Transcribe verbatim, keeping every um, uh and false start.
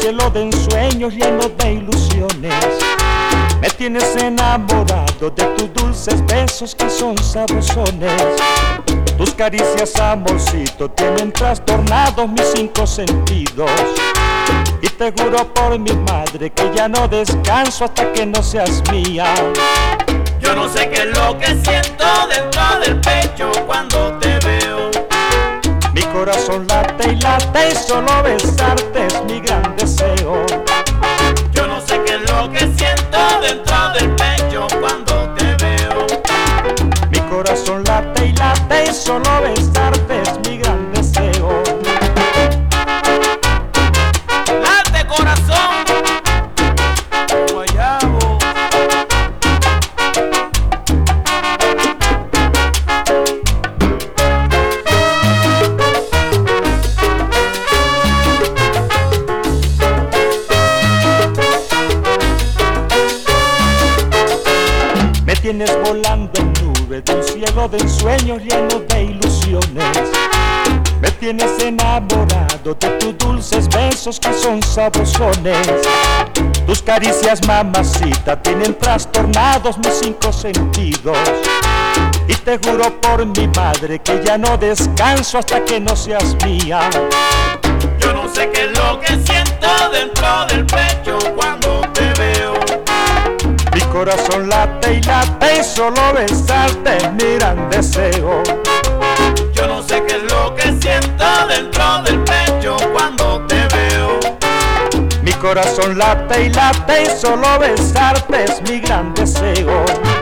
cielo de ensueños lleno de ilusiones. Me tienes enamorado de tus dulces besos que son sabrosones. Tus caricias, amorcito, tienen trastornados mis cinco sentidos. Y te juro por mi madre que ya no descanso hasta que no seas mía. Yo no sé qué es lo que siento dentro del pecho cuando te veo. Mi corazón late y late y solo besarte es mi gran deseo. Yo no sé qué es lo que siento dentro del pecho cuando te veo. Mi corazón late y late y solo besarte es mi gran deseo. Late, corazón, guayabo. Me tienes volando en nubes de un cielo de ensueños lleno de ilusiones. Me tienes enamorado de tus dulces besos que son sabrosones. Tus caricias, mamacita, tienen trastornados mis cinco sentidos. Y te juro por mi madre que ya no descanso hasta que no seas mía. Yo no sé qué es lo que siento dentro del pecho cuando te veo. Mi corazón late y late y solo besarte es mi gran deseo. Yo no sé qué es lo que siento dentro del pecho cuando te veo. Mi corazón late y late y solo besarte es mi gran deseo.